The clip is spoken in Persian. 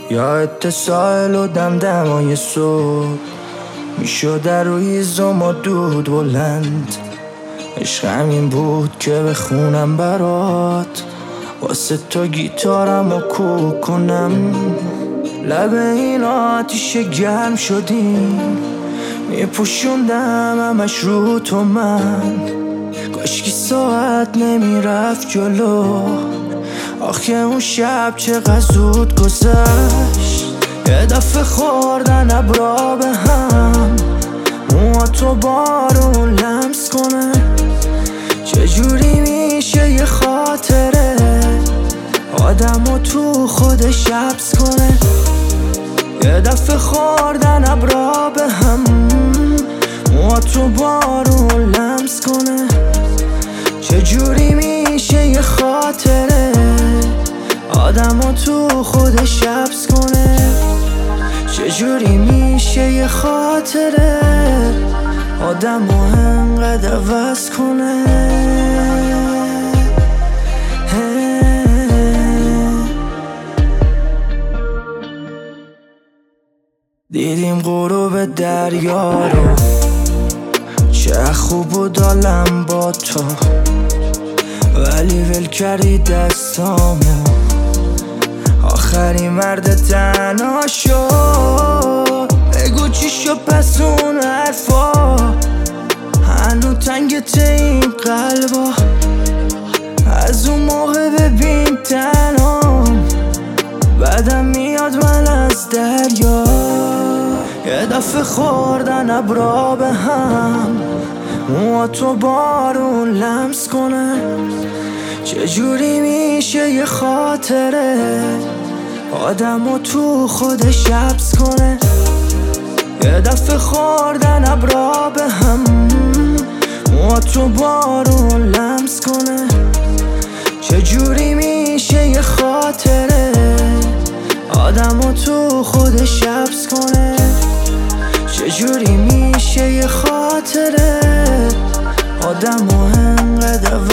یا اتصال و دمدمای صبح میشد در روی زما دود بلند. عشق همین بود که بخونم برات، واسه تو گیتارم و کوک کنم. لب این آتیش گرم شدیم، میپوشوندم همش رو تو من. کاشکی ساعت نمیرفت جلو، آخه اون شب چقدر زود گذشت. یه دفعه خوردن ابرا به هم، موها تو بارون لمس کنه. چجوری میشه یه خاطره آدمو تو خودش حبس کنه؟ یه دفعه خوردن ابرا به هم، موها تو بارون لمس کنه. چجوری میشه یه خاطره آدمو تو خودش حبس کنه؟ چجوری میشه یه خاطره آدمو انقدر عوض کنه؟ دیدیم غروب دریا رو، چه خوب بود عالم با تو، ولی ول کردی دستامو. آخری مرد تنها شد، بگو چی شد پس اون حرفا؟ هنو تنگت این قلبا، از اون موقع ببین تنهام. بعدم میاد من از دریا، یه دفعه خوردن ابرا به هم، موها تو بارون لمس کنه. چجوری میشه یه خاطره آدمو تو خودش حبس کنه؟ یه دفعه خوردن ابرا به هم، موها تو بارون لمس کنه. چجوری میشه یه خاطره آدمو تو خودش حبس کنه؟ چجوری میشه یه خاطره آدمو انقدر